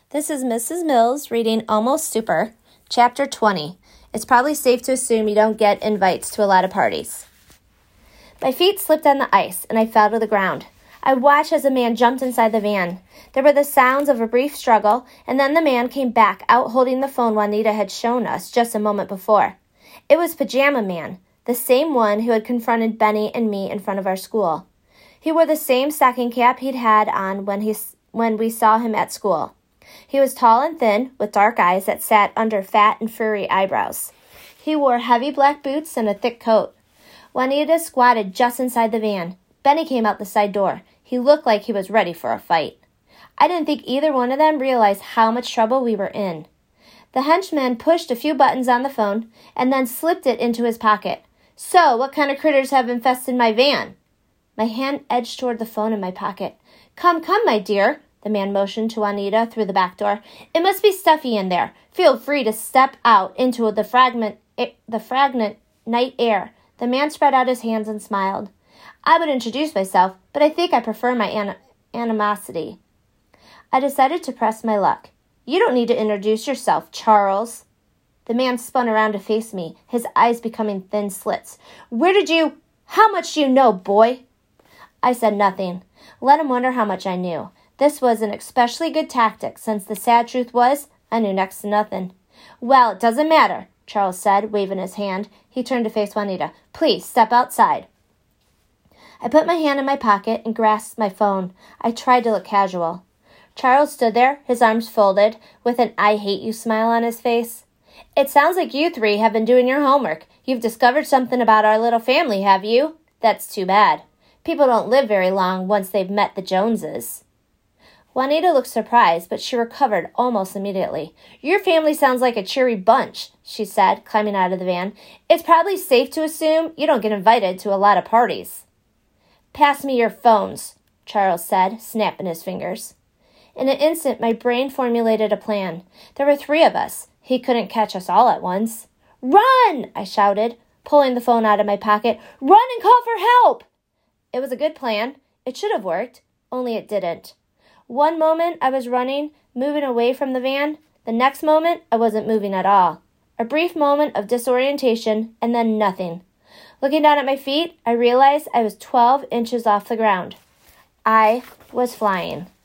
This is Mrs. Mills reading Almost Super, Chapter 20. It's probably safe to assume you don't get invites to a lot of parties. My feet slipped on the ice, and I fell to the ground. I watched as a man jumped inside the van. There were the sounds of a brief struggle, and then the man came back out holding the phone Juanita had shown us just a moment before. It was Pajama Man, the same one who had confronted Benny and me in front of our school. He wore the same stocking cap he'd had on when we saw him at school. He was tall and thin, with dark eyes that sat under fat and furry eyebrows. He wore heavy black boots and a thick coat. Juanita squatted just inside the van. Benny came out the side door. He looked like he was ready for a fight. I didn't think either one of them realized how much trouble we were in. The henchman pushed a few buttons on the phone and then slipped it into his pocket. "So, what kind of critters have infested my van?" My hand edged toward the phone in my pocket. Come, my dear," the man motioned to Juanita through the back door. "It must be stuffy in there. Feel free to step out into the fragrant night air." The man spread out his hands and smiled. "I would introduce myself, but I think I prefer my animosity." I decided to press my luck. "You don't need to introduce yourself, Charles." The man spun around to face me, his eyes becoming thin slits. How much do you know, boy?" I said nothing. Let him wonder how much I knew. This was an especially good tactic, since the sad truth was, I knew next to nothing. "Well, it doesn't matter," Charles said, waving his hand. He turned to face Juanita. "Please, step outside." I put my hand in my pocket and grasped my phone. I tried to look casual. Charles stood there, his arms folded, with an "I hate you" smile on his face. "It sounds like you three have been doing your homework. You've discovered something about our little family, have you? That's too bad. People don't live very long once they've met the Joneses." Juanita looked surprised, but she recovered almost immediately. "Your family sounds like a cheery bunch," she said, climbing out of the van. "It's probably safe to assume you don't get invited to a lot of parties." "Pass me your phones," Charles said, snapping his fingers. In an instant, my brain formulated a plan. There were 3 of us. He couldn't catch us all at once. "Run!" I shouted, pulling the phone out of my pocket. "Run and call for help!" It was a good plan. It should have worked, only it didn't. One moment I was running, moving away from the van. The next moment I wasn't moving at all. A brief moment of disorientation, and then nothing. Looking down at my feet, I realized I was 12 inches off the ground. I was flying.